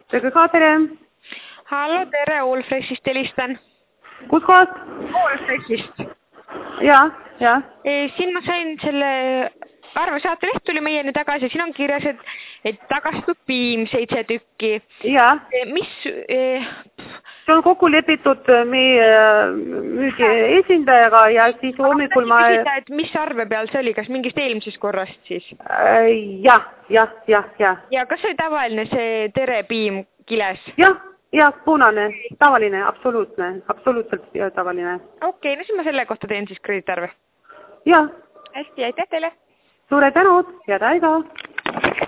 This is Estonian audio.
Tere ka, tere. Hallo, tere, Allfreshist helistan. Kus kohast? Allfreshist. Ja. Siin ma sain selle arve saateleht tuli meieni tagasi. Siin on kirjas, et tagastub piim 7 tükki. Ja. Mis... See on kokku lepitud meie müügi esindajaga ja siis hommikul ma... Küsida, et mis arve peal see oli, kas mingist eelmisest korrast siis? Ja. Ja kas oli tavaline see tere piim kiles? Ja, punane, tavaline, absoluutselt tavaline. Okei, no siis ma selle kohta teen siis krediitarve. Ja. Hästi, aitäh teile! Suure tänud, head aega!